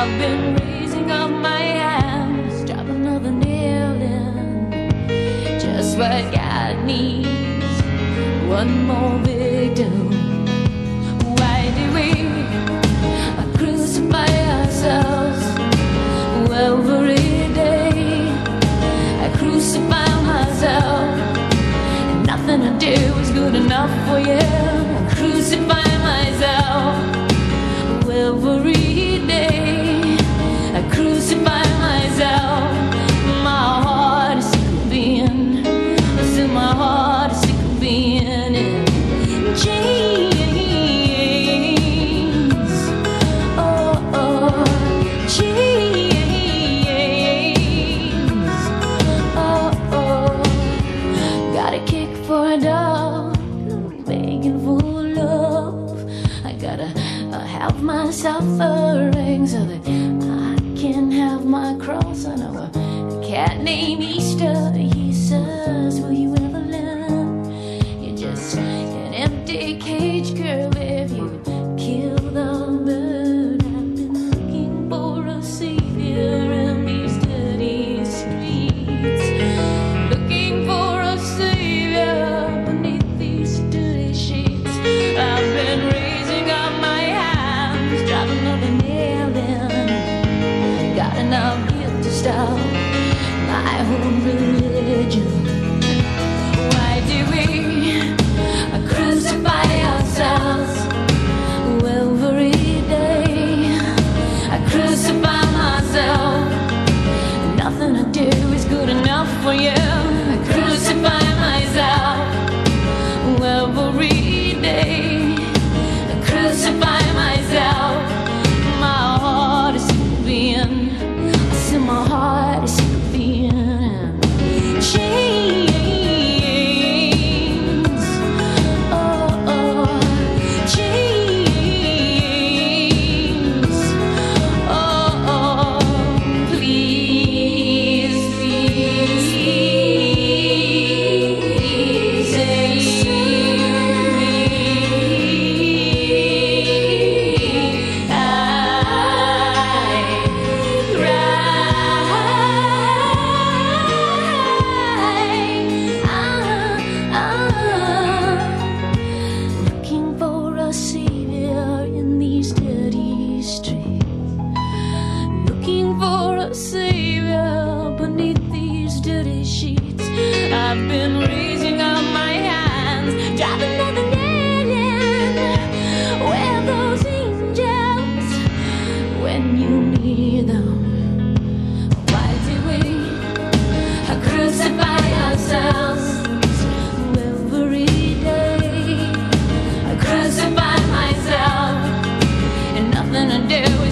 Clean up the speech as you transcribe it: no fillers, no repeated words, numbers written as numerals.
I've been raising up my hands, drop another nail in. Just what God needs, one more victim. Why do we crucify ourselves every day? I crucify myself, and nothing I do is good enough for you. I crucify myself every day. I crucify myself. My heart is sick of being, still my heart is sick of being in chains. Oh, oh, chains. Oh, oh, got a kick for a dog, begging for love. I gotta have myself a ring so that I can have my cross. I know a cat named Easter. He says, will you ever learn? You're just an empty cage, girl, if you kill the bird. I've been looking for a savior in these dirty streets, looking for a savior beneath these dirty sheets. I've been raising up my hands, drop another nail in. Got enough guilt to stop my own religion. Why do we crucify ourselves every day? I crucify myself, nothing I do is good enough for you. I crucify myself every day. I crucify myself. My heart is sick of being, I see my heart is sick of being chains. Oh, oh, chains. Oh, oh, please, please, save me. I looking for a savior in these dirty streets, looking for a savior beneath these dirty sheets. I've been raising up my hands, driving another nail in. Where are those angels when you need them? Why do we crucify ourselves every day? I crucify myself, and nothing to do